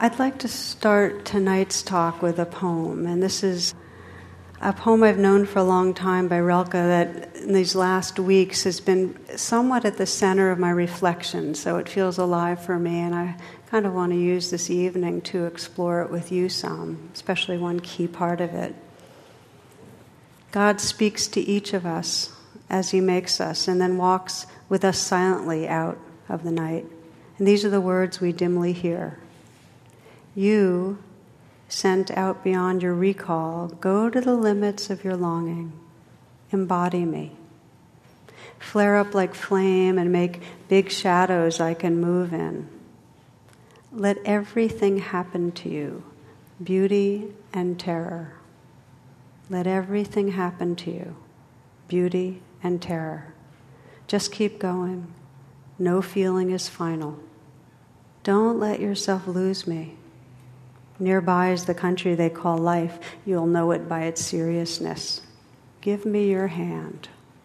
I'd like to start tonight's talk with a poem, and this is a poem I've known for a long time by Rilke that in these last weeks has been somewhat at the center of my reflection, so it feels alive for me, and I kind of want to use this evening to explore it with you some, especially one key part of it. God speaks to each of us as He makes us, and then walks with us silently out of the night. And these are the words we dimly hear. You, sent out beyond your recall, go to the limits of your longing. Embody me. Flare up like flame and make big shadows I can move in. Let everything happen to you, beauty and terror. Let everything happen to you, beauty and terror. Just keep going. No feeling is final. Don't let yourself lose me. Nearby is the country they call life. You'll know it by its seriousness. Give me your hand.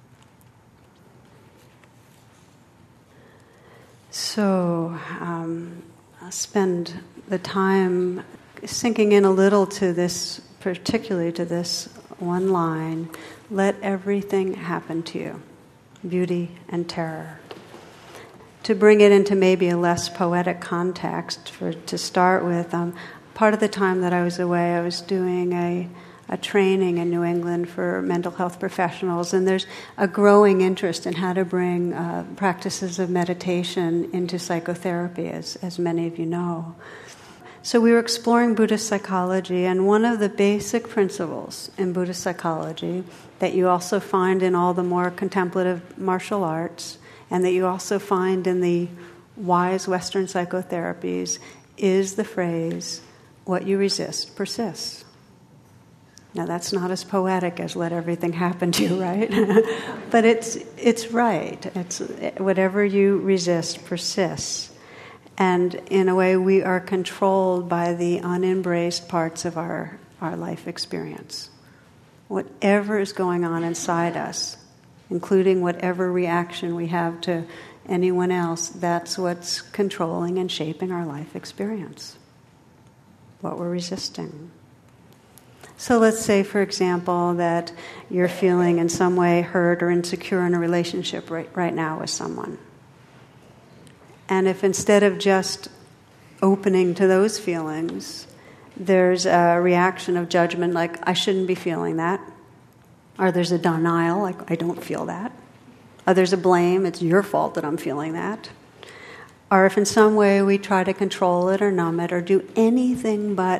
So, I'll spend the time sinking in a little to this, particularly to this one line, let everything happen to you, beauty and terror. To bring it into maybe a less poetic context, to start with, part of the time that I was away, I was doing a training in New England for mental health professionals, and there's a growing interest in how to bring practices of meditation into psychotherapy, as many of you know. So we were exploring Buddhist psychology, and one of the basic principles in Buddhist psychology that you also find in all the more contemplative martial arts, and that you also find in the wise Western psychotherapies, is the phrase, what you resist persists. Now that's not as poetic as let everything happen to you, right? But it's right. It's whatever you resist persists. And in a way, we are controlled by the unembraced parts of our life experience. Whatever is going on inside us, including whatever reaction we have to anyone else, that's what's controlling and shaping our life experience. What we're resisting. So let's say, for example, that you're feeling in some way hurt or insecure in a relationship right now with someone. And if instead of just opening to those feelings, there's a reaction of judgment like, I shouldn't be feeling that. Or there's a denial, like, I don't feel that. Or there's a blame, it's your fault that I'm feeling that. Or if in some way we try to control it or numb it or do anything but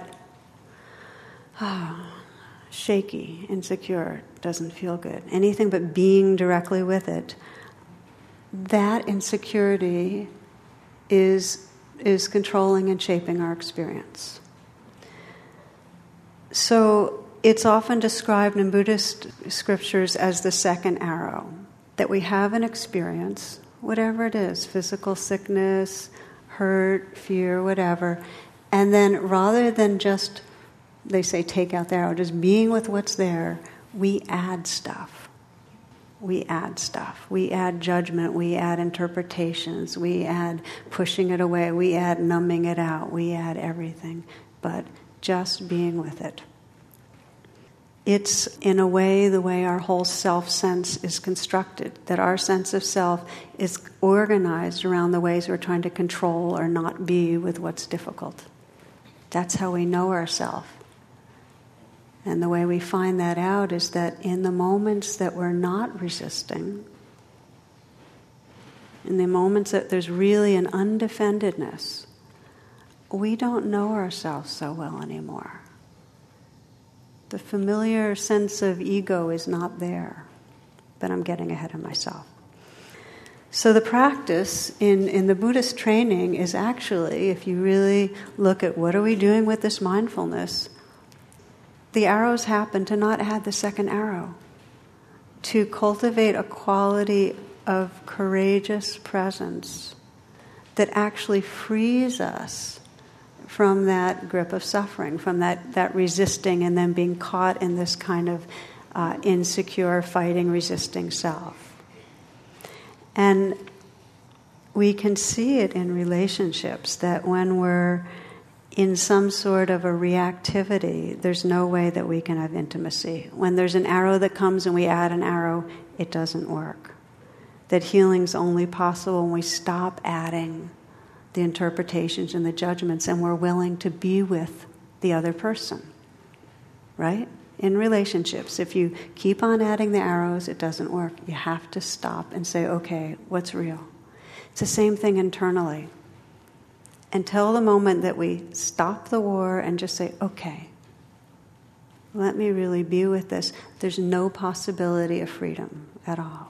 shaky, insecure, doesn't feel good, anything but being directly with it, that insecurity is controlling and shaping our experience. So it's often described in Buddhist scriptures as the second arrow, that we have an experience, whatever it is, physical sickness, hurt, fear, whatever, and then rather than just, they say take out the arrow, just being with what's there, we add stuff. We add stuff. We add judgment. We add interpretations. We add pushing it away. We add numbing it out. We add everything. But just being with it. It's, in a way, the way our whole self-sense is constructed, that our sense of self is organized around the ways we're trying to control or not be with what's difficult. That's how we know ourselves. And the way we find that out is that in the moments that we're not resisting, in the moments that there's really an undefendedness, we don't know ourselves so well anymore. The familiar sense of ego is not there, but I'm getting ahead of myself. So the practice in the Buddhist training is actually, if you really look at what are we doing with this mindfulness, the arrows happen to not add the second arrow, to cultivate a quality of courageous presence that actually frees us from that grip of suffering, from that resisting and then being caught in this kind of insecure, fighting, resisting self. And we can see it in relationships, that when we're in some sort of a reactivity, there's no way that we can have intimacy. When there's an arrow that comes and we add an arrow, it doesn't work. That healing's only possible when we stop adding the interpretations and the judgments and we're willing to be with the other person, right? In relationships, if you keep on adding the arrows, it doesn't work. You have to stop and say, okay, what's real? It's the same thing internally. Until the moment that we stop the war and just say, okay, let me really be with this, there's no possibility of freedom at all.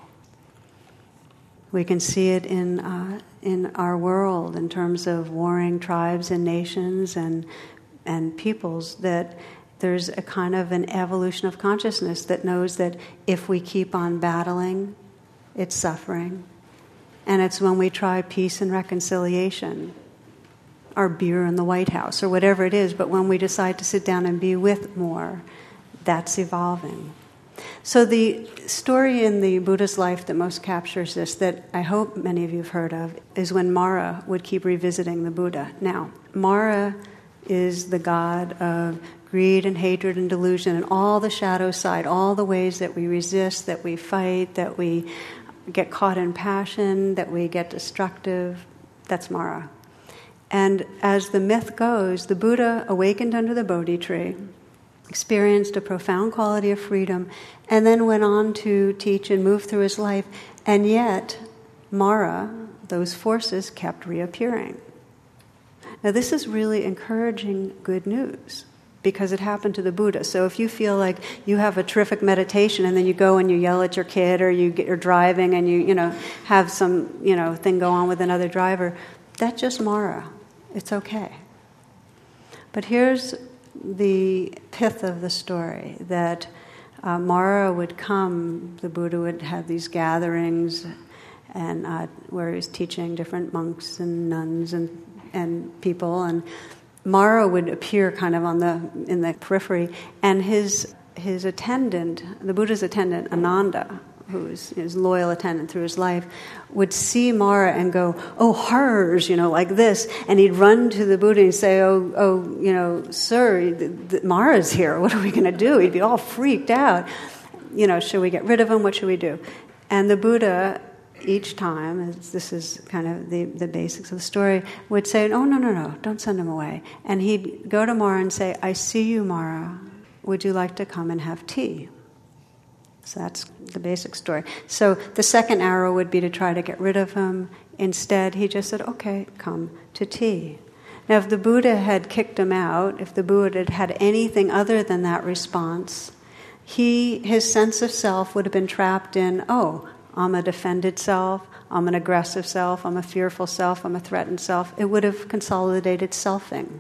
We can see it in our world in terms of warring tribes and nations and peoples, that there's a kind of an evolution of consciousness that knows that if we keep on battling, it's suffering. And it's when we try peace and reconciliation, our beer in the White House or whatever it is, but when we decide to sit down and be with more, that's evolving. So the story in the Buddha's life that most captures this, that I hope many of you have heard of, is when Mara would keep revisiting the Buddha. Now, Mara is the god of greed and hatred and delusion and all the shadow side, all the ways that we resist, that we fight, that we get caught in passion, that we get destructive. That's Mara. And as the myth goes, the Buddha awakened under the Bodhi tree, experienced a profound quality of freedom, and then went on to teach and move through his life. And yet, Mara, those forces, kept reappearing. Now, this is really encouraging good news because it happened to the Buddha. So if you feel like you have a terrific meditation and then you go and you yell at your kid or you're driving and you have some thing go on with another driver, that's just Mara. It's okay. But here's the pith of the story, that Mara would come, the Buddha would have these gatherings and where he was teaching different monks and nuns and people, and Mara would appear kind of in the periphery, and his attendant, the Buddha's attendant, Ananda, who was his loyal attendant through his life, would see Mara and go, oh, hers, like this. And he'd run to the Buddha and say, sir, Mara's here. What are we going to do? He'd be all freaked out. Should we get rid of him? What should we do? And the Buddha, each time, this is kind of the basics of the story, would say, oh, no, don't send him away. And he'd go to Mara and say, I see you, Mara. Would you like to come and have tea? So that's the basic story. So the second arrow would be to try to get rid of him. Instead, he just said, okay, come to tea. Now, if the Buddha had kicked him out, if the Buddha had had anything other than that response, his sense of self would have been trapped in, oh, I'm a defended self, I'm an aggressive self, I'm a fearful self, I'm a threatened self. It would have consolidated selfing.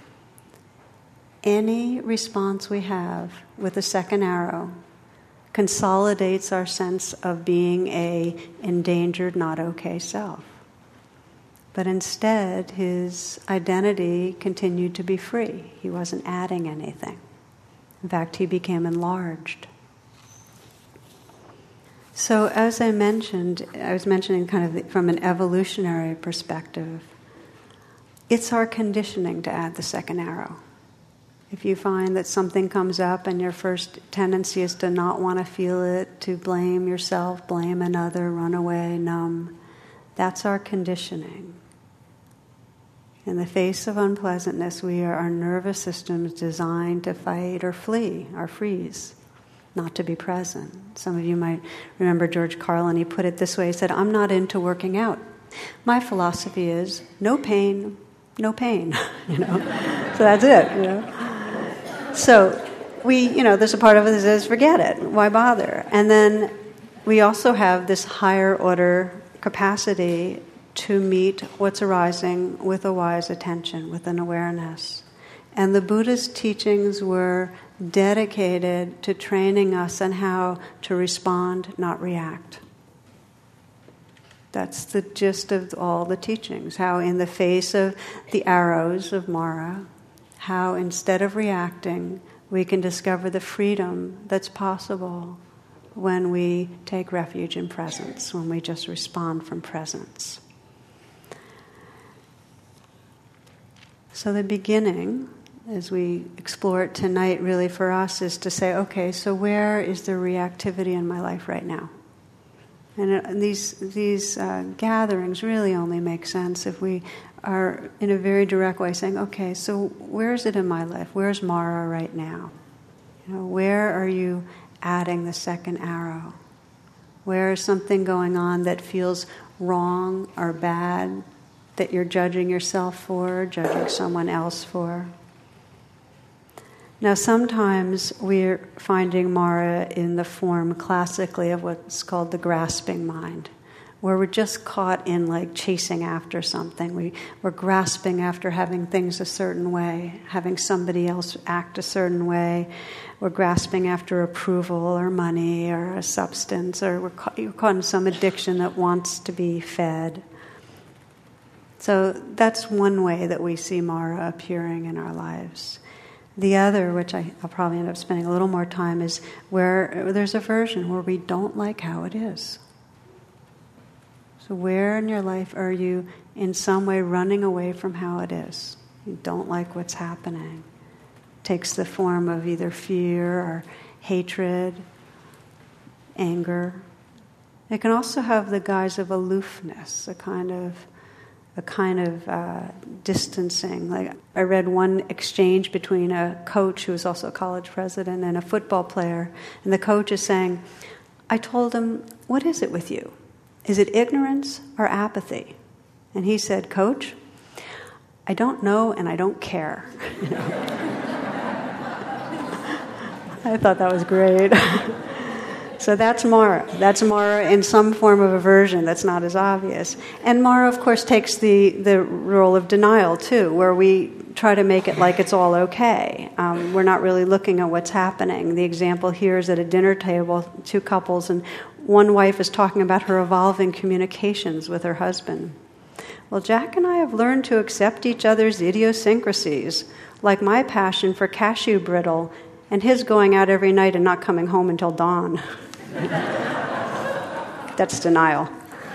Any response we have with the second arrow consolidates our sense of being a endangered, not okay self. But instead, his identity continued to be free. He wasn't adding anything. In fact, he became enlarged. So as I was mentioning kind of from an evolutionary perspective, it's our conditioning to add the second arrow. If you find that something comes up and your first tendency is to not want to feel it, to blame yourself, blame another, run away, numb, that's our conditioning. In the face of unpleasantness, our nervous system is designed to fight or flee, or freeze, not to be present. Some of you might remember George Carlin. He put it this way. He said, I'm not into working out. My philosophy is no pain, no pain. So that's it. So there's a part of it that says, forget it. Why bother? And then we also have this higher order capacity to meet what's arising with a wise attention, with an awareness. And the Buddha's teachings were dedicated to training us on how to respond, not react. That's the gist of all the teachings, how in the face of the arrows of Mara, how instead of reacting, we can discover the freedom that's possible when we take refuge in presence, when we just respond from presence. So the beginning, as we explore it tonight, really for us is to say, okay, so where is the reactivity in my life right now? And these gatherings really only make sense if we are in a very direct way saying, okay, so where is it in my life? Where's Mara right now? Where are you adding the second arrow? Where is something going on that feels wrong or bad, that you're judging yourself for, judging someone else for? Now, sometimes we're finding Mara in the form classically of what's called the grasping mind, where we're just caught in like chasing after something. We're grasping after having things a certain way, having somebody else act a certain way. We're grasping after approval or money or a substance, or you're caught in some addiction that wants to be fed. So that's one way that we see Mara appearing in our lives. The other, which I'll probably end up spending a little more time, is where there's aversion, where we don't like how it is. So where in your life are you in some way running away from how it is? You don't like what's happening. It takes the form of either fear or hatred, anger. It can also have the guise of aloofness, a kind of distancing. Like I read one exchange between a coach who was also a college president and a football player, and the coach is saying, I told him, what is it with you? Is it ignorance or apathy? And he said, Coach, I don't know and I don't care. I thought that was great. So that's Mara. That's Mara in some form of aversion that's not as obvious. And Mara, of course, takes the role of denial, too, where we try to make it like it's all okay. We're not really looking at what's happening. The example here is at a dinner table, two couples, and one wife is talking about her evolving communications with her husband. Well, Jack and I have learned to accept each other's idiosyncrasies, like my passion for cashew brittle and his going out every night and not coming home until dawn. That's denial.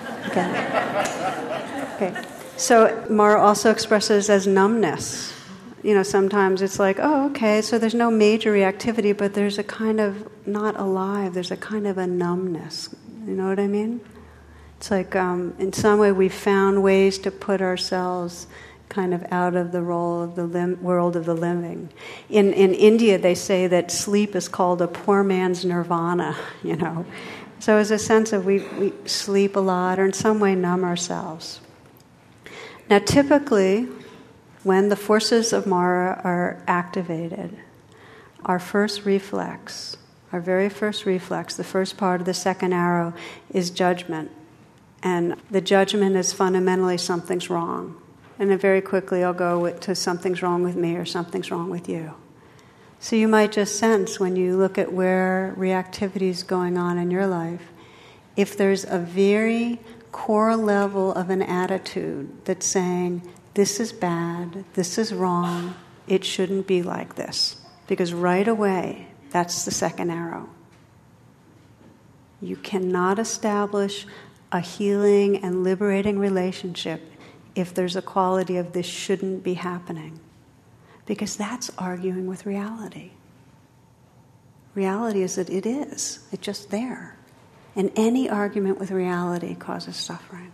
Okay. So Mara also expresses as numbness. Sometimes it's like, oh, okay, so there's no major reactivity, but there's a kind of not alive. There's a kind of a numbness. You know what I mean? It's like in some way we've found ways to put ourselves kind of out of the role of the world of the living. In India, they say that sleep is called a poor man's nirvana, So there's a sense of we sleep a lot or in some way numb ourselves. Now, typically, when the forces of Mara are activated, our first reflex, our very first reflex, the first part of the second arrow, is judgment. And the judgment is fundamentally something's wrong. And then very quickly I'll go to something's wrong with me or something's wrong with you. So you might just sense when you look at where reactivity is going on in your life, if there's a very core level of an attitude that's saying, this is bad, this is wrong, it shouldn't be like this. Because right away, that's the second arrow. You cannot establish a healing and liberating relationship if there's a quality of this shouldn't be happening. Because that's arguing with reality. Reality is that it is. It's just there. And any argument with reality causes suffering.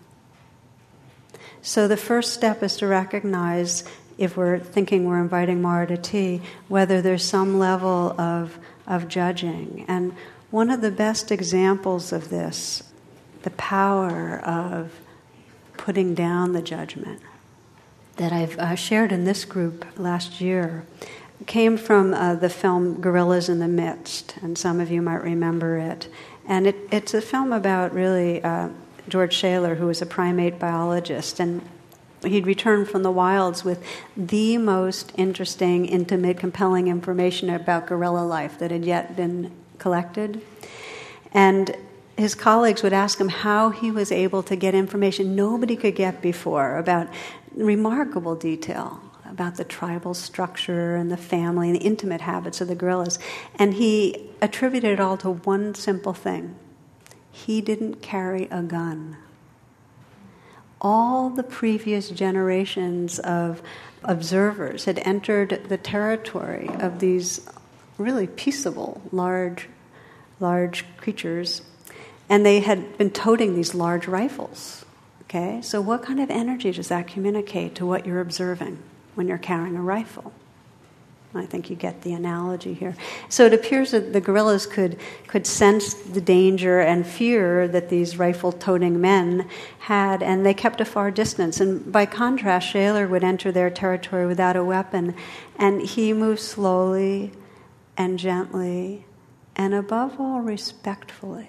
So the first step is to recognize, if we're thinking we're inviting Mara to tea, whether there's some level of judging. And one of the best examples of this, the power of putting down the judgment, that I've shared in this group last year, came from the film Gorillas in the Midst, and some of you might remember it. And it's a film about really George Shaler, who was a primate biologist, and he'd returned from the wilds with the most interesting, intimate, compelling information about gorilla life that had yet been collected. And his colleagues would ask him how he was able to get information nobody could get before about remarkable detail about the tribal structure and the family and the intimate habits of the gorillas. And he attributed it all to one simple thing. He didn't carry a gun. all the previous generations of observers had entered the territory of these really peaceable, large creatures, and they had been toting these large rifles. Okay, so what kind of energy does that communicate to what you're observing when you're carrying a rifle? I think you get the analogy here. So it appears that the gorillas could sense the danger and fear that these rifle-toting men had, and they kept a far distance. And by contrast, Shaler would enter their territory without a weapon, and he moved slowly and gently, and above all, respectfully,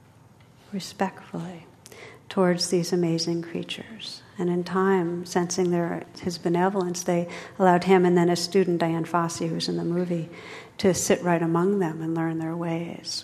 towards these amazing creatures. And in time, sensing his benevolence, they allowed him and then a student, Diane Fossey, who's in the movie, to sit right among them and learn their ways.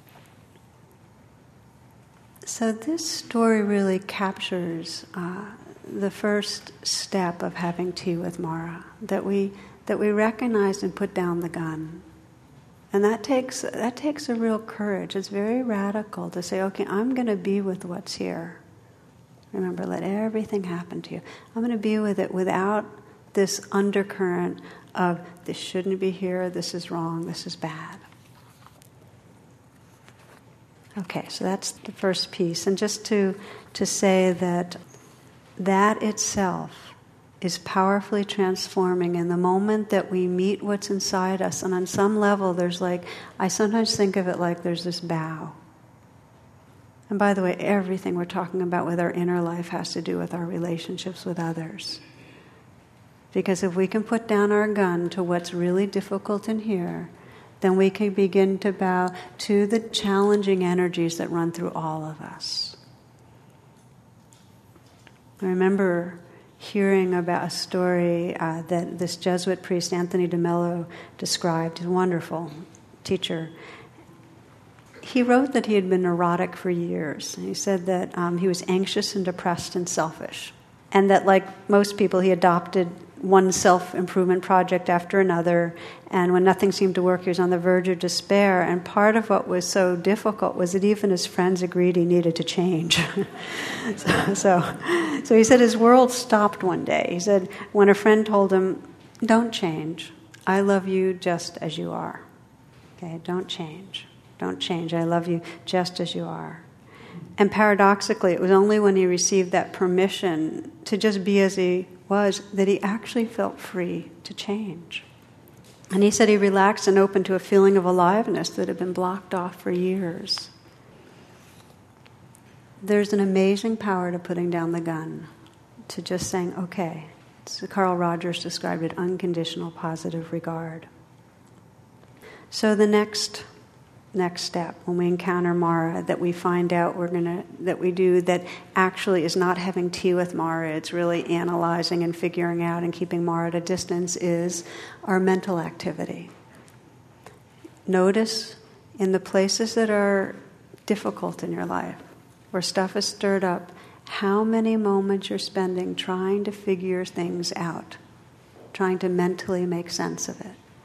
So this story really captures the first step of having tea with Mara, that we recognize and put down the gun. And that takes a real courage. It's very radical to say, okay, I'm going to be with what's here. Remember, let everything happen to you. I'm going to be with it without this undercurrent of this shouldn't be here, this is wrong, this is bad. Okay, so that's the first piece. And just to say that itself is powerfully transforming in the moment that we meet what's inside us. And on some level, I sometimes think of it like there's this bow. And by the way, everything we're talking about with our inner life has to do with our relationships with others. Because if we can put down our gun to what's really difficult in here, then we can begin to bow to the challenging energies that run through all of us. I remember hearing about a story that this Jesuit priest, Anthony de Mello, described. He's a wonderful teacher. He wrote that he had been neurotic for years. And he said that he was anxious and depressed and selfish. And that, like most people, he adopted one self-improvement project after another. And when nothing seemed to work, he was on the verge of despair. And part of what was so difficult was that even his friends agreed he needed to change. So he said his world stopped one day. He said when a friend told him, "Don't change. I love you just as you are. Okay, don't change. Don't change. I love you just as you are." And paradoxically, it was only when he received that permission to just be as he was that he actually felt free to change. And he said he relaxed and opened to a feeling of aliveness that had been blocked off for years. There's an amazing power to putting down the gun, to just saying, okay. So Carl Rogers described it, unconditional positive regard. So the next step, when we encounter Mara, that we find out that actually is not having tea with Mara, it's really analyzing and figuring out and keeping Mara at a distance, is our mental activity. Notice in the places that are difficult in your life, where stuff is stirred up, how many moments you're spending trying to figure things out, trying to mentally make sense of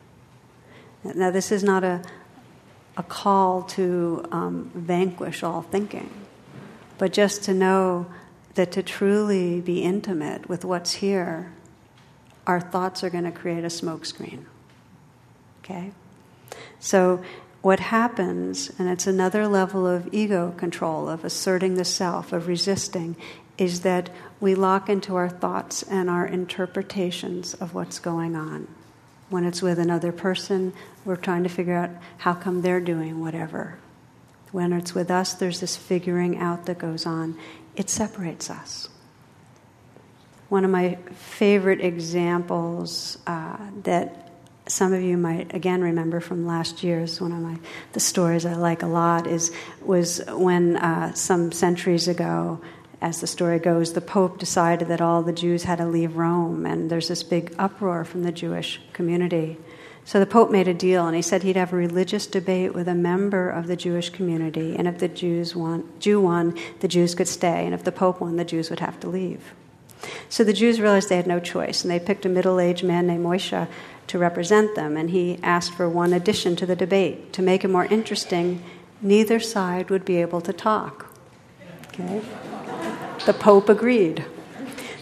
it. Now, this is not a call to vanquish all thinking, but just to know that to truly be intimate with what's here, our thoughts are going to create a smokescreen. Okay? So what happens, and it's another level of ego control, of asserting the self, of resisting, is that we lock into our thoughts and our interpretations of what's going on. When it's with another person, we're trying to figure out how come they're doing whatever. When it's with us, there's this figuring out that goes on. It separates us. One of my favorite examples that some of you might, again, remember from last year, is one of the stories I like a lot, was when some centuries ago, as the story goes, the Pope decided that all the Jews had to leave Rome, and there's this big uproar from the Jewish community. So the Pope made a deal, and he said he'd have a religious debate with a member of the Jewish community, and if the Jew won, the Jews could stay, and if the Pope won, the Jews would have to leave. So the Jews realized they had no choice, and they picked a middle-aged man named Moshe to represent them, and he asked for one addition to the debate. To make it more interesting, neither side would be able to talk. Okay? The Pope agreed.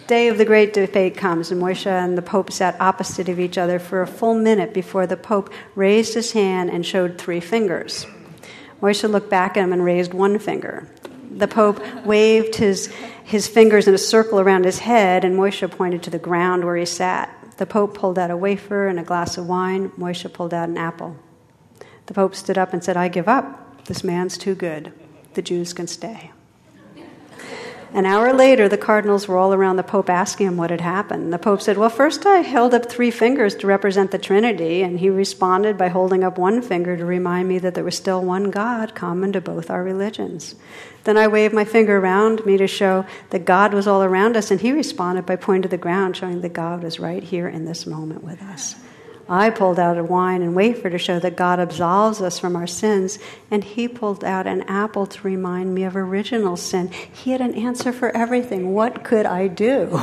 Day of the great debate comes, and Moshe and the Pope sat opposite of each other for a full minute before the Pope raised his hand and showed 3 fingers. Moshe looked back at him and raised 1 finger. The Pope waved his fingers in a circle around his head, and Moshe pointed to the ground where he sat. The Pope pulled out a wafer and a glass of wine. Moshe pulled out an apple. The Pope stood up and said, "I give up. This man's too good. The Jews can stay." An hour later, the cardinals were all around the Pope asking him what had happened. The Pope said, "Well, first I held up 3 fingers to represent the Trinity," and he responded by holding up 1 finger to remind me that there was still one God common to both our religions. Then I waved my finger around me to show that God was all around us, and he responded by pointing to the ground, showing that God was right here in this moment with us. I pulled out a wine and wafer to show that God absolves us from our sins, and he pulled out an apple to remind me of original sin. He had an answer for everything. What could I do?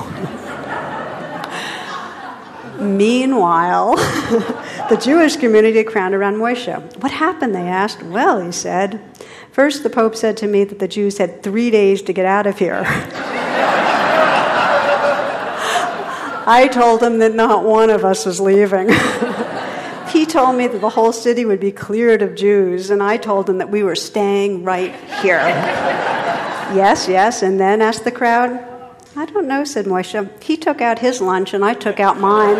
Meanwhile, the Jewish community crowded around Moshe. "What happened?" they asked. "Well," he said, "first the Pope said to me that the Jews had 3 days to get out of here. I told him that not one of us was leaving. He told me that the whole city would be cleared of Jews, and I told him that we were staying right here." "Yes, yes, and then?" asked the crowd. "I don't know," said Moshe. "He took out his lunch, and I took out mine."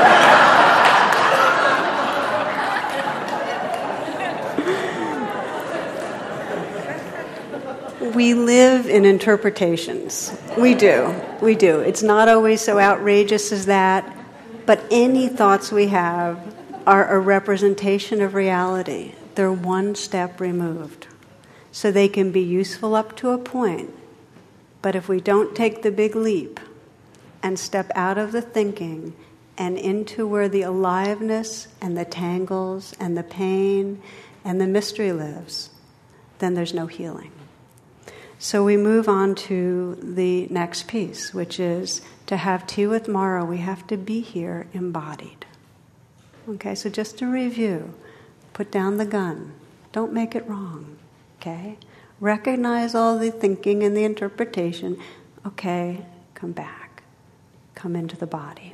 We live in interpretations. We do. We do. It's not always so outrageous as that, but any thoughts we have are a representation of reality. They're one step removed. So they can be useful up to a point, but if we don't take the big leap and step out of the thinking and into where the aliveness and the tangles and the pain and the mystery lives, then there's no healing. So we move on to the next piece, which is to have tea with Mara, we have to be here embodied. Okay, so just to review, put down the gun. Don't make it wrong, okay? Recognize all the thinking and the interpretation. Okay, come back. Come into the body.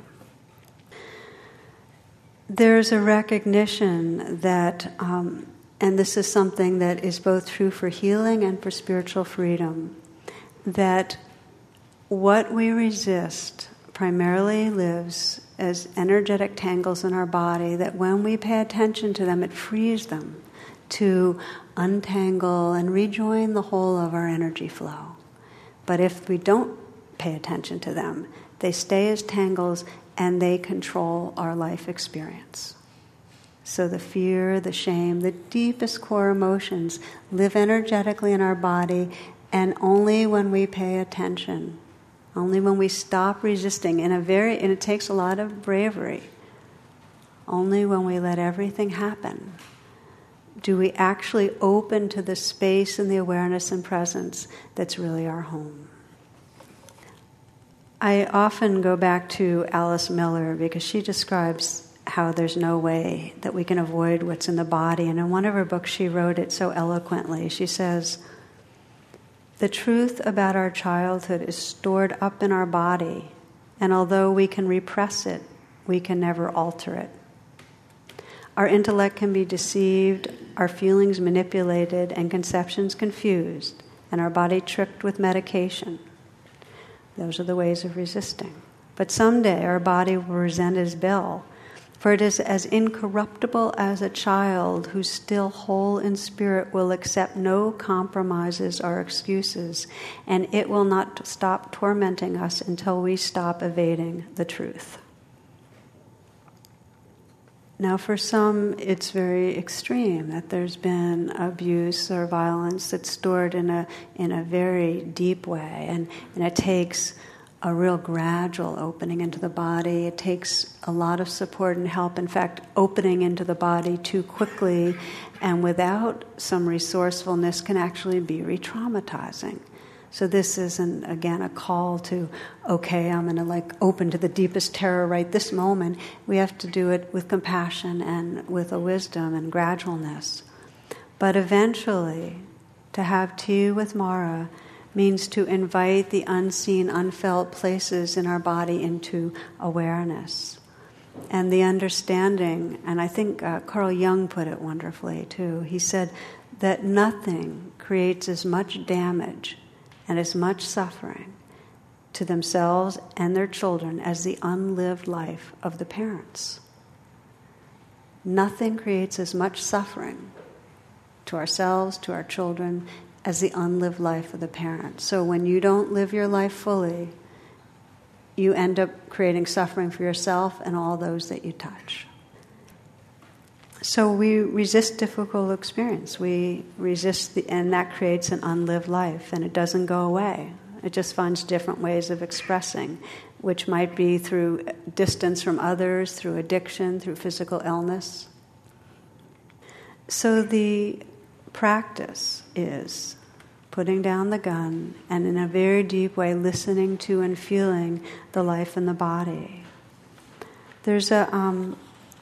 There's a recognition that and this is something that is both true for healing and for spiritual freedom, that what we resist primarily lives as energetic tangles in our body, that when we pay attention to them, it frees them to untangle and rejoin the whole of our energy flow. But if we don't pay attention to them, they stay as tangles and they control our life experience. So the fear, the shame, the deepest core emotions live energetically in our body, and only when we pay attention, only when we stop resisting, and it takes a lot of bravery, only when we let everything happen, do we actually open to the space and the awareness and presence that's really our home. I often go back to Alice Miller because she describes how there's no way that we can avoid what's in the body. And in one of her books, she wrote it so eloquently. She says, "The truth about our childhood is stored up in our body, and although we can repress it, we can never alter it. Our intellect can be deceived, our feelings manipulated, and conceptions confused, and our body tricked with medication. Those are the ways of resisting. But someday our body will resent its bill, for it is as incorruptible as a child who, still whole in spirit, will accept no compromises or excuses, and it will not stop tormenting us until we stop evading the truth." Now, for some, it's very extreme, that there's been abuse or violence that's stored in a very deep way, and it takes a real gradual opening into the body. It takes a lot of support and help. In fact, opening into the body too quickly and without some resourcefulness can actually be re-traumatizing. So this isn't, again, a call to, okay, I'm going to open to the deepest terror right this moment. We have to do it with compassion and with a wisdom and gradualness. But eventually, to have tea with Mara means to invite the unseen, unfelt places in our body into awareness. And the understanding, and I think Carl Jung put it wonderfully too, he said that nothing creates as much damage and as much suffering to themselves and their children as the unlived life of the parents. Nothing creates as much suffering to ourselves, to our children, as the unlived life of the parents. So when you don't live your life fully, you end up creating suffering for yourself and all those that you touch. So we resist difficult experience. We resist, and that creates an unlived life, and it doesn't go away. It just finds different ways of expressing, which might be through distance from others, through addiction, through physical illness. So the practice is putting down the gun and in a very deep way listening to and feeling the life in the body. There's a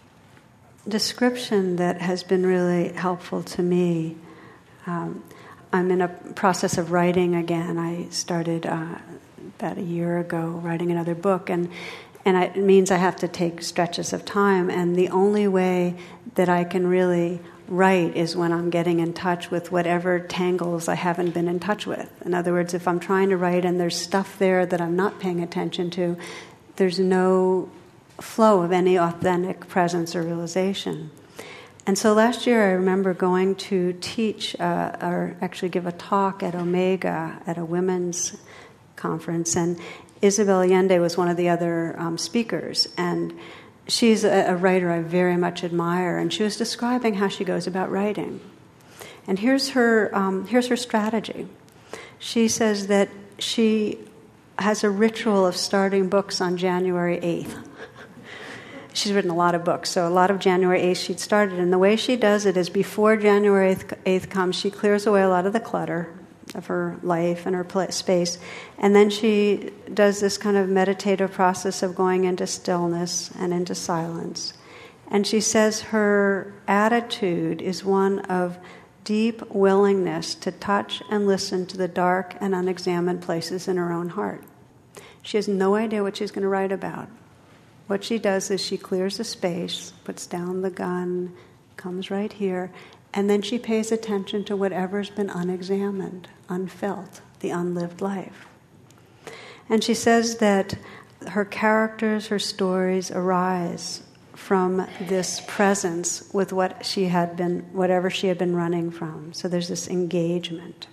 description that has been really helpful to me. I'm in a process of writing again. I started about a year ago writing another book, and it means I have to take stretches of time, and the only way that I can really write is when I'm getting in touch with whatever tangles I haven't been in touch with. In other words, if I'm trying to write and there's stuff there that I'm not paying attention to, there's no flow of any authentic presence or realization. And so last year I remember going to teach, or actually give a talk at Omega at a women's conference, and Isabel Allende was one of the other speakers, and she's a writer I very much admire, and she was describing how she goes about writing. And here's her strategy. She says that she has a ritual of starting books on January 8th. She's written a lot of books, so a lot of January 8th she'd started, and the way she does it is before January 8th comes, she clears away a lot of the clutter of her life and her space, and then she does this kind of meditative process of going into stillness and into silence. And she says her attitude is one of deep willingness to touch and listen to the dark and unexamined places in her own heart. She has no idea what she's going to write about. What she does is she clears the space, puts down the gun, comes right here, and then she pays attention to whatever's been unexamined, unfelt, the unlived life. And she says that her characters, her stories arise from this presence with whatever she had been running from. So there's this engagement.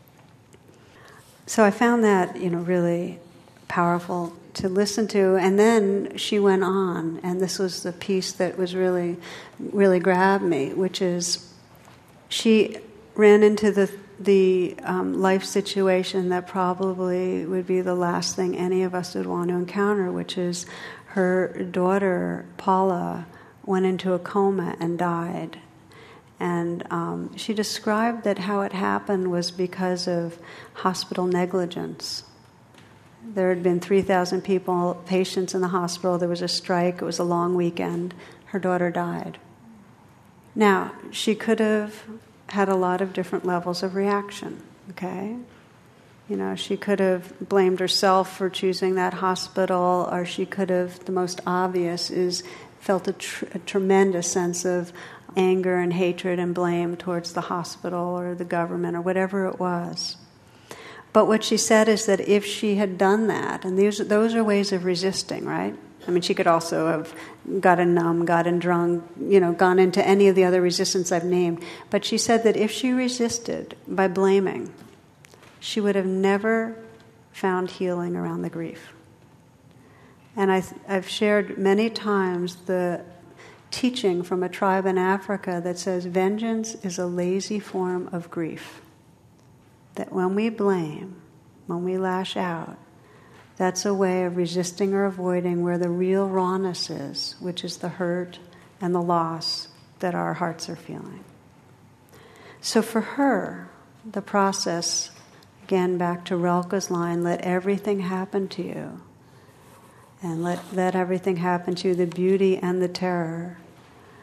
So I found that, really powerful to listen to, and then she went on, and this was the piece that was really, really grabbed me, which is she ran into the life situation that probably would be the last thing any of us would want to encounter, which is her daughter, Paula, went into a coma and died. And she described that how it happened was because of hospital negligence. There had been 3,000 patients in the hospital. There was a strike. It was a long weekend. Her daughter died. Now, she could have had a lot of different levels of reaction, okay? She could have blamed herself for choosing that hospital, or she could have, the most obvious is, felt a tremendous sense of anger and hatred and blame towards the hospital or the government or whatever it was. But what she said is that if she had done that, and those are ways of resisting, right? I mean, she could also have gotten numb, gotten drunk, gone into any of the other resistance I've named. But she said that if she resisted by blaming, she would have never found healing around the grief. And I've shared many times the teaching from a tribe in Africa that says vengeance is a lazy form of grief. That when we blame, when we lash out, that's a way of resisting or avoiding where the real rawness is, which is the hurt and the loss that our hearts are feeling. So for her, the process, again back to Rilke's line, let everything happen to you, and let everything happen to you, the beauty and the terror.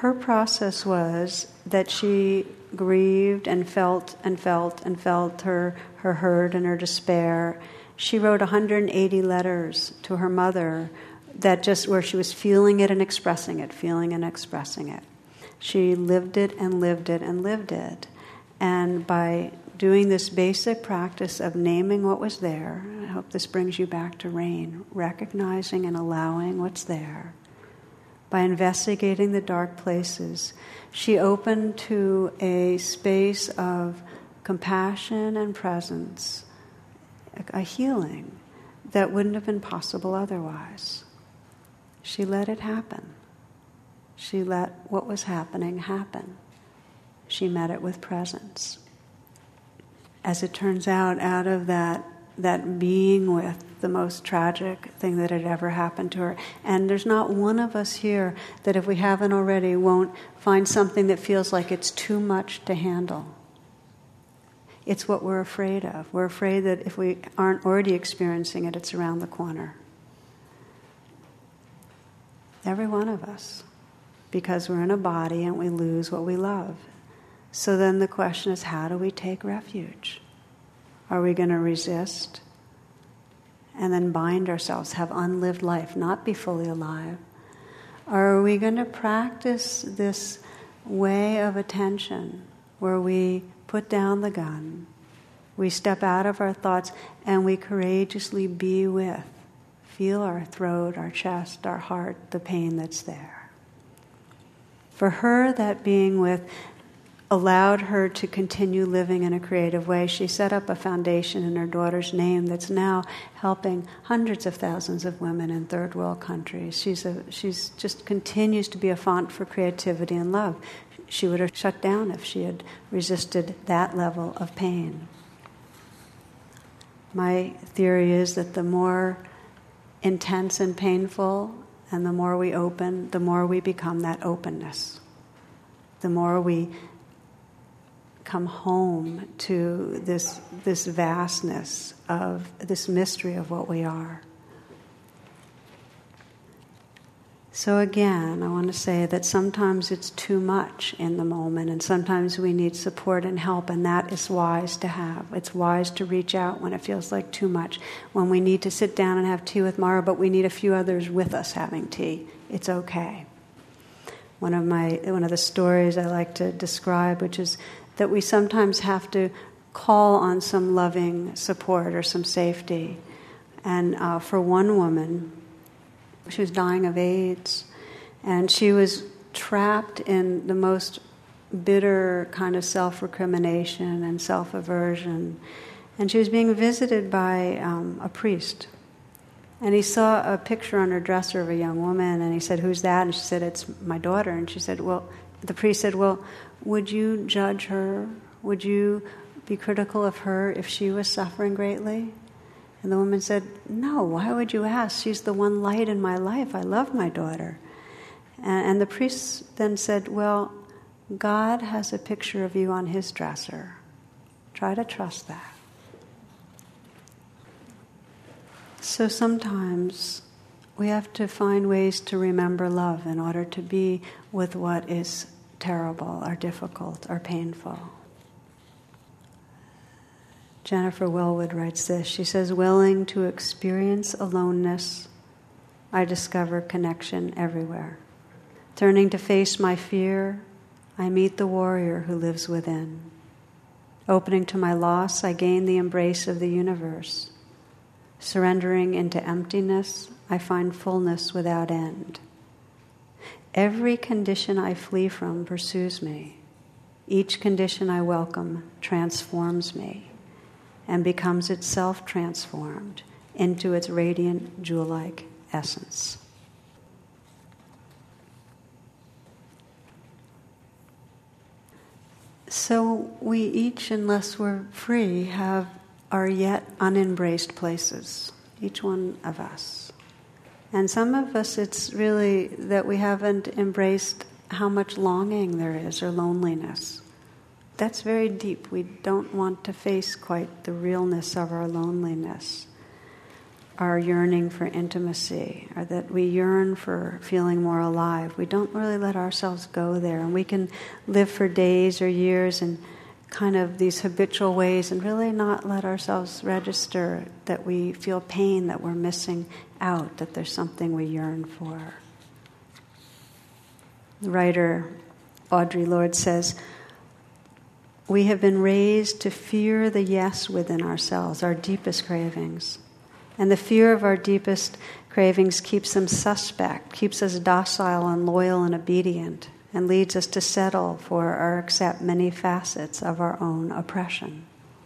her process was that she grieved and felt and felt and felt her hurt and her despair. She wrote 180 letters to her mother that just where she was feeling it and expressing it, feeling and expressing it. She lived it and lived it and lived it. And by doing this basic practice of naming what was there, I hope this brings you back to rain, recognizing and allowing what's there, by investigating the dark places, she opened to a space of compassion and presence, a healing that wouldn't have been possible otherwise. She let it happen. She let what was happening happen. She met it with presence. As it turns out of that being with the most tragic thing that had ever happened to her. And there's not one of us here that, if we haven't already, won't find something that feels like it's too much to handle. It's what we're afraid of. We're afraid that if we aren't already experiencing it, it's around the corner. Every one of us. Because we're in a body and we lose what we love. So then the question is, how do we take refuge? Are we going to resist and then bind ourselves, have unlived life, not be fully alive? Or are we going to practice this way of attention where we put down the gun, we step out of our thoughts, and we courageously be with, feel our throat, our chest, our heart, the pain that's there? For her, that being with allowed her to continue living in a creative way. She set up a foundation in her daughter's name that's now helping hundreds of thousands of women in third world countries. She's just continues to be a font for creativity and love. She would have shut down if she had resisted that level of pain. My theory is that the more intense and painful and the more we open, the more we become that openness. The more we come home to this vastness of this mystery of what we are. So again, I want to say that sometimes it's too much in the moment, and sometimes we need support and help, and that is wise to have. It's wise to reach out when it feels like too much, when we need to sit down and have tea with Mara, but we need a few others with us having tea. It's okay. One of the stories I like to describe, which is that we sometimes have to call on some loving support or some safety. And for one woman, she was dying of AIDS, and she was trapped in the most bitter kind of self-recrimination and self-aversion. And she was being visited by a priest. And he saw a picture on her dresser of a young woman, and he said, "Who's that?" And she said, "It's my daughter." And she said, the priest said, "Well, would you judge her? Would you be critical of her if she was suffering greatly?" And the woman said, "No, why would you ask? She's the one light in my life. I love my daughter." And the priest then said, "Well, God has a picture of you on his dresser. Try to trust that." So sometimes we have to find ways to remember love in order to be with what is terrible or difficult or painful. Jennifer Wellwood writes this. She says, "Willing to experience aloneness, I discover connection everywhere. Turning to face my fear, I meet the warrior who lives within. Opening to my loss, I gain the embrace of the universe. Surrendering into emptiness, I find fullness without end. Every condition I flee from pursues me. Each condition I welcome transforms me and becomes itself transformed into its radiant, jewel-like essence." So we each, unless we're free, are yet unembraced places, each one of us. And some of us, it's really that we haven't embraced how much longing there is or loneliness. That's very deep. We don't want to face quite the realness of our loneliness. our yearning for intimacy, or that we yearn for feeling more alive. We don't really let ourselves go there, and we can live for days or years in kind of these habitual ways and really not let ourselves register that we feel pain, that we're missing out, that there's something we yearn for. The writer Audre Lorde says, "We have been raised to fear the yes within ourselves, our deepest cravings. And the fear of our deepest cravings keeps them suspect, keeps us docile and loyal and obedient, and leads us to settle for or accept many facets of our own oppression."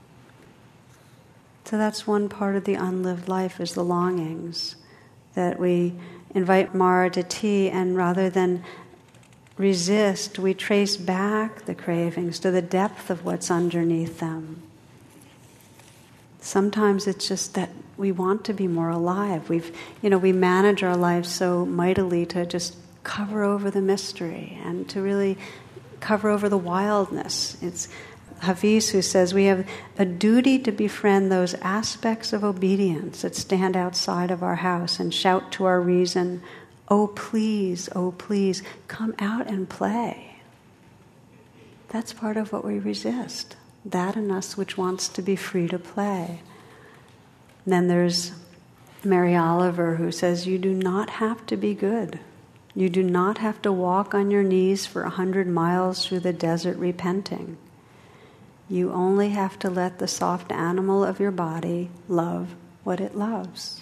So that's one part of the unlived life, is the longings, that we invite Mara to tea, and rather than resist, we trace back the cravings to the depth of what's underneath them. Sometimes it's just that we want to be more alive. We manage our lives so mightily to just cover over the mystery and to really cover over the wildness. It's Hafiz who says we have a duty to befriend those aspects of obedience that stand outside of our house and shout to our reason, oh please, come out and play." That's part of what we resist. That in us which wants to be free to play. And then there's Mary Oliver who says, you do not have to be good. You do not have to walk on your knees for 100 miles through the desert repenting. You only have to let the soft animal of your body love what it loves.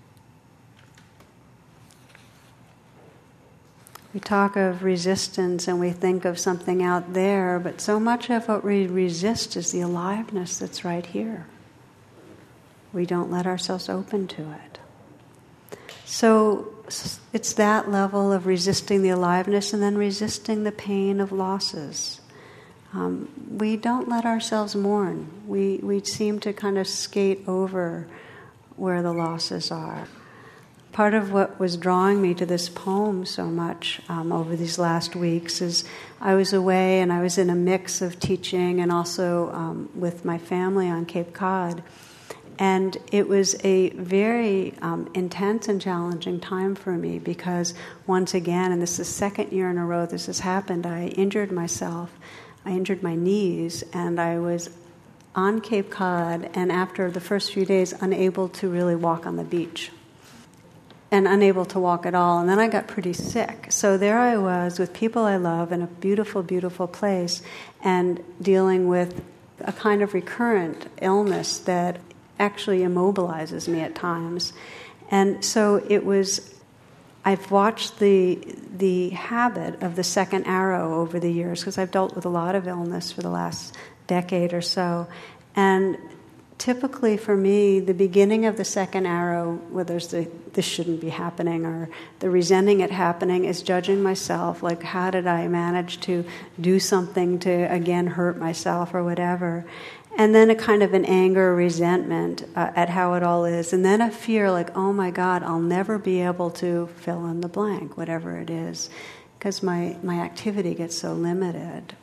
We talk of resistance and we think of something out there, but so much of what we resist is the aliveness that's right here. We don't let ourselves open to it. So it's that level of resisting the aliveness and then resisting the pain of losses. We don't let ourselves mourn. We seem to kind of skate over where the losses are. Part of what was drawing me to this poem so much over these last weeks is I was away and I was in a mix of teaching and also with my family on Cape Cod. And it was a very intense and challenging time for me because once again, and this is the second year in a row this has happened, I injured myself. I injured my knees, and I was on Cape Cod, and after the first few days, unable to really walk on the beach. And unable to walk at all. And then I got pretty sick. So there I was with people I love in a beautiful, beautiful place and dealing with a kind of recurrent illness that actually immobilizes me at times. And so it was, I've watched the habit of the second arrow over the years because I've dealt with a lot of illness for the last decade or so. And typically for me, the beginning of the second arrow, whether it's this shouldn't be happening or the resenting it happening, is judging myself, like how did I manage to do something to again hurt myself or whatever. And then a kind of an anger, resentment at how it all is. And then a fear like, oh my God, I'll never be able to fill in the blank, whatever it is, because my activity gets so limited.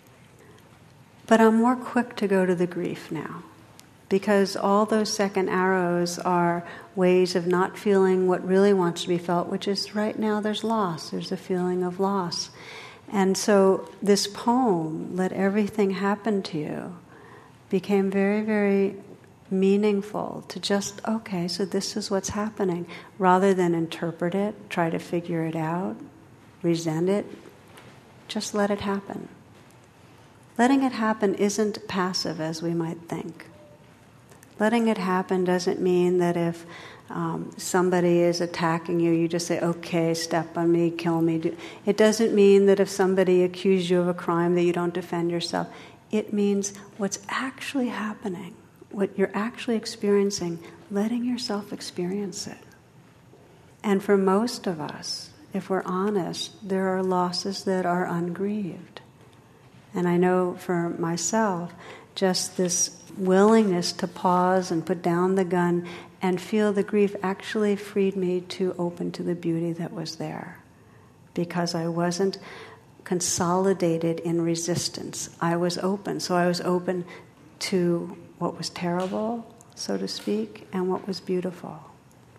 But I'm more quick to go to the grief now. Because all those second arrows are ways of not feeling what really wants to be felt, which is right now there's loss. There's a feeling of loss. And so this poem, Let Everything Happen to You, became very, very meaningful to just, okay, so this is what's happening. Rather than interpret it, try to figure it out, resent it, just let it happen. Letting it happen isn't passive as we might think. Letting it happen doesn't mean that if somebody is attacking you, you just say, okay, step on me, kill me. It doesn't mean that if somebody accused you of a crime that you don't defend yourself. It means what's actually happening, what you're actually experiencing, letting yourself experience it. And for most of us, if we're honest, there are losses that are ungrieved. And I know for myself, just this willingness to pause and put down the gun and feel the grief actually freed me to open to the beauty that was there. Because I wasn't consolidated in resistance. I was open. So I was open to what was terrible, so to speak, and what was beautiful.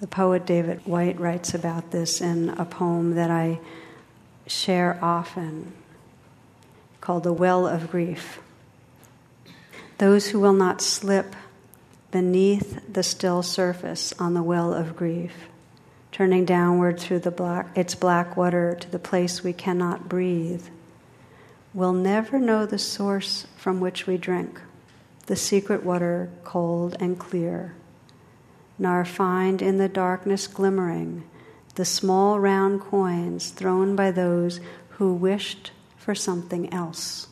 The poet David Whyte writes about this in a poem that I share often, called The Well of Grief. Those who will not slip beneath the still surface on the well of grief, turning downward through its black water to the place we cannot breathe, will never know the source from which we drink, the secret water cold and clear, nor find in the darkness glimmering the small round coins thrown by those who wished for something else.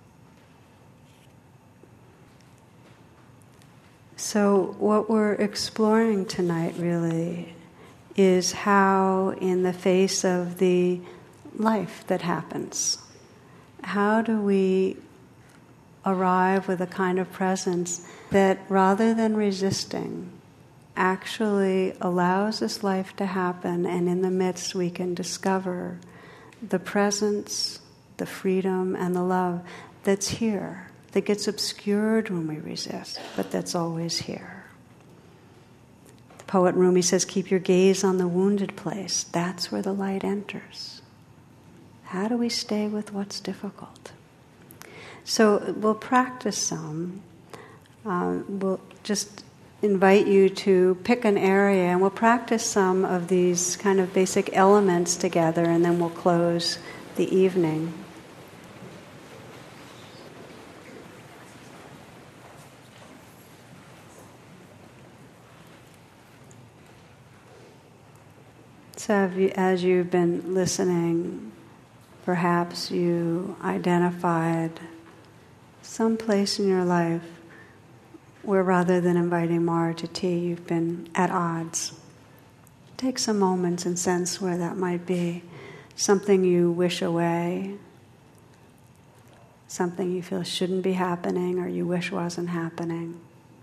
So what we're exploring tonight really is how, in the face of the life that happens, how do we arrive with a kind of presence that, rather than resisting, actually allows this life to happen, and in the midst we can discover the presence, the freedom, and the love that's here, that gets obscured when we resist, but that's always here. The poet Rumi says, keep your gaze on the wounded place. That's where the light enters. How do we stay with what's difficult? So we'll practice some. We'll just invite you to pick an area, and we'll practice some of these kind of basic elements together, and then we'll close the evening. So as you've been listening, perhaps you identified some place in your life where, rather than inviting Mara to tea, you've been at odds. Take some moments and sense where that might be. Something you wish away, something you feel shouldn't be happening or you wish wasn't happening.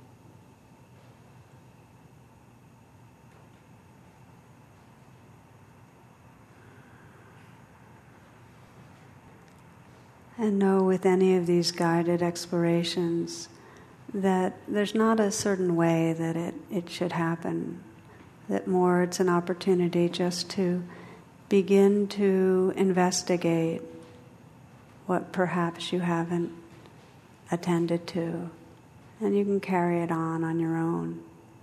And know with any of these guided explorations that there's not a certain way that it should happen, that more it's an opportunity just to begin to investigate what perhaps you haven't attended to, and you can carry it on your own.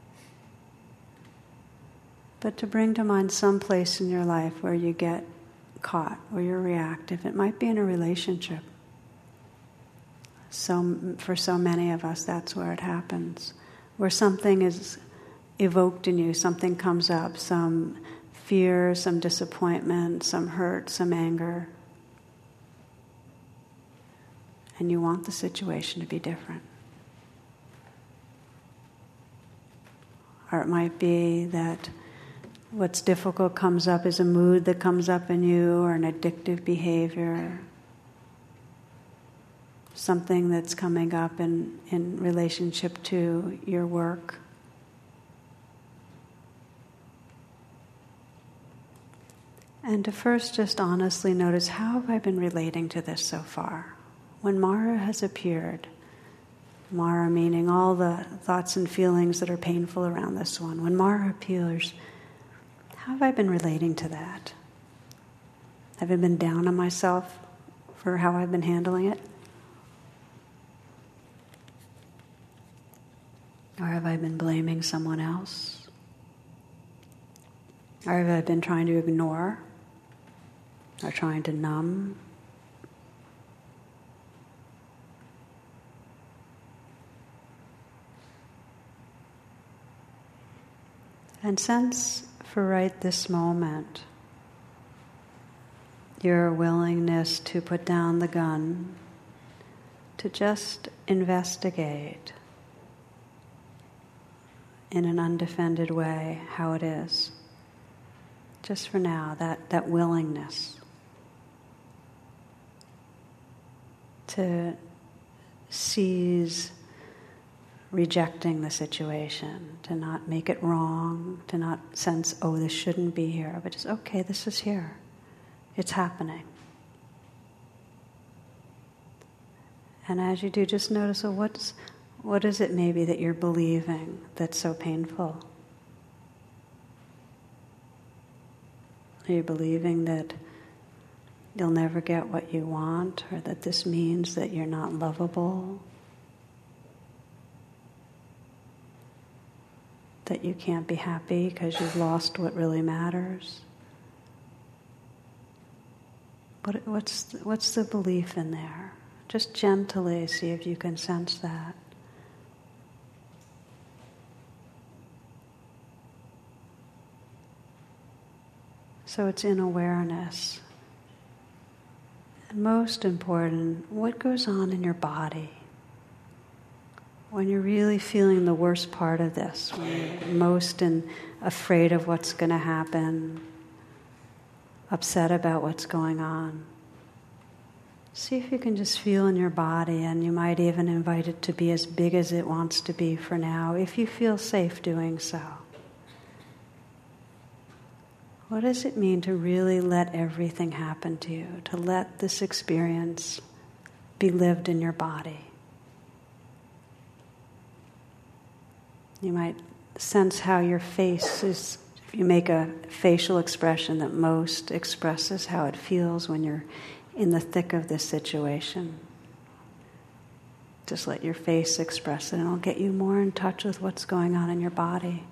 But to bring to mind some place in your life where you get caught, where you're reactive. It might be in a relationship. So for so many of us, that's where it happens, where something is evoked in you, something comes up, some fear, some disappointment, some hurt, some anger, and you want the situation to be different. Or it might be that what's difficult comes up is a mood that comes up in you, or an addictive behavior, something that's coming up in relationship to your work. And to first just honestly notice, how have I been relating to this so far? When Mara has appeared, Mara meaning all the thoughts and feelings that are painful around this one, when Mara appears, how have I been relating to that? Have I been down on myself for how I've been handling it? Or have I been blaming someone else? Or have I been trying to ignore? Or trying to numb? And sense for right this moment your willingness to put down the gun, to just investigate in an undefended way how it is. Just for now, that willingness to seize rejecting the situation, to not make it wrong, to not sense, oh, this shouldn't be here, but just, okay, this is here. It's happening. And as you do, just notice, what is it maybe that you're believing that's so painful? Are you believing that you'll never get what you want, or that this means that you're not lovable? That you can't be happy because you've lost what really matters? What's the belief in there? Just gently see if you can sense that. So it's in awareness. And most important, what goes on in your body? When you're really feeling the worst part of this, when you're most afraid of what's going to happen, upset about what's going on, see if you can just feel in your body, and you might even invite it to be as big as it wants to be for now, if you feel safe doing so. What does it mean to really let everything happen to you, to let this experience be lived in your body? You might sense how your face is, if you make a facial expression that most expresses how it feels when you're in the thick of this situation. Just let your face express it, and it'll get you more in touch with what's going on in your body.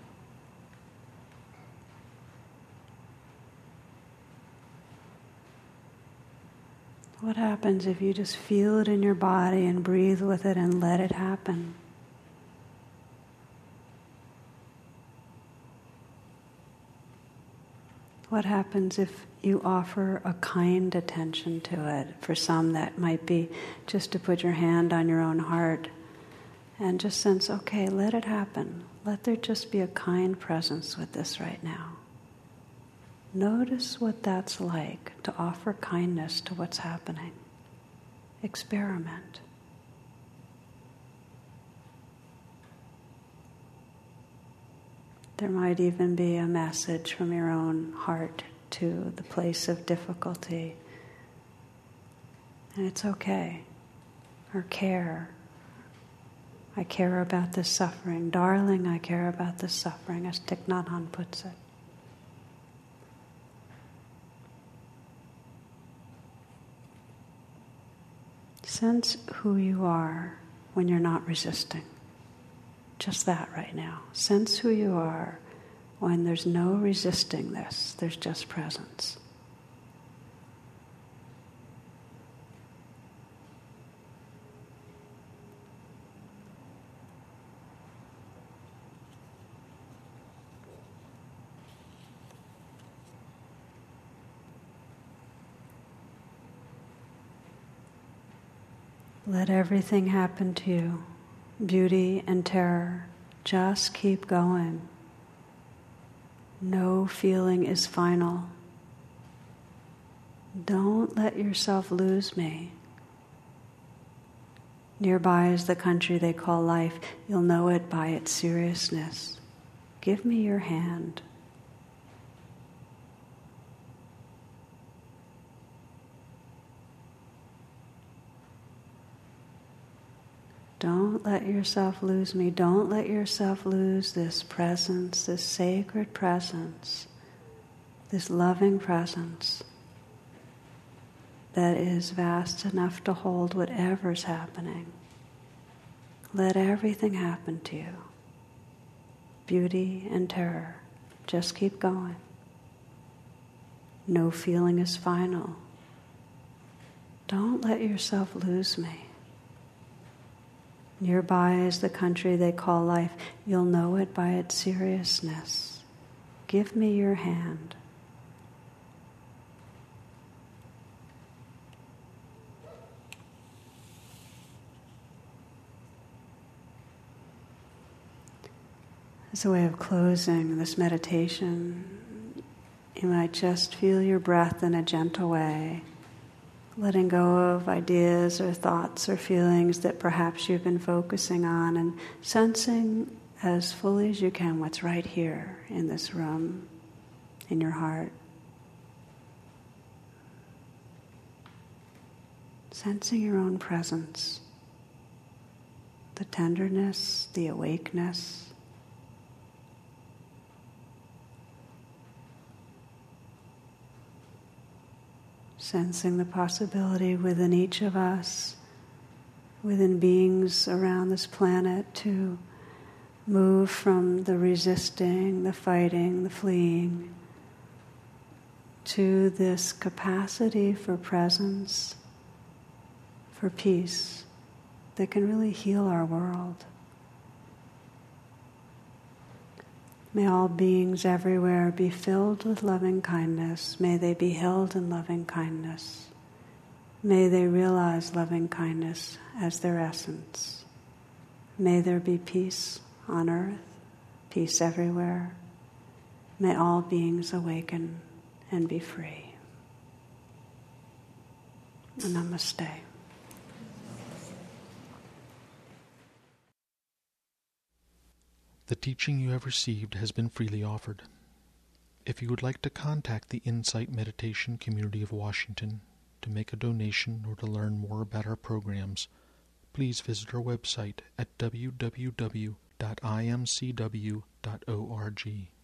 What happens if you just feel it in your body and breathe with it and let it happen? What happens if you offer a kind attention to it? For some, that might be just to put your hand on your own heart and just sense, okay, let it happen. Let there just be a kind presence with this right now. Notice what that's like, to offer kindness to what's happening. Experiment. There might even be a message from your own heart to the place of difficulty. And it's okay. Or care. I care about this suffering. Darling, I care about this suffering, as Thich Nhat Hanh puts it. Sense who you are when you're not resisting. Just that right now. Sense who you are when there's no resisting this. There's just presence. Let everything happen to you. Beauty and terror. Just keep going. No feeling is final. Don't let yourself lose me. Nearby is the country they call life. You'll know it by its seriousness. Give me your hand. Don't let yourself lose me. Don't let yourself lose this presence, this sacred presence, this loving presence that is vast enough to hold whatever's happening. Let everything happen to you. Beauty and terror. Just keep going. No feeling is final. Don't let yourself lose me. Nearby is the country they call life. You'll know it by its seriousness. Give me your hand. As a way of closing this meditation, you might just feel your breath in a gentle way, letting go of ideas or thoughts or feelings that perhaps you've been focusing on, and sensing as fully as you can what's right here in this room, in your heart. Sensing your own presence, the tenderness, the awakeness. sensing the possibility within each of us, within beings around this planet, to move from the resisting, the fighting, the fleeing, to this capacity for presence, for peace, that can really heal our world. May all beings everywhere be filled with loving kindness. May they be held in loving kindness. May they realize loving kindness as their essence. May there be peace on earth, peace everywhere. May all beings awaken and be free. Namaste. The teaching you have received has been freely offered. If you would like to contact the Insight Meditation Community of Washington to make a donation or to learn more about our programs, please visit our website at www.imcw.org.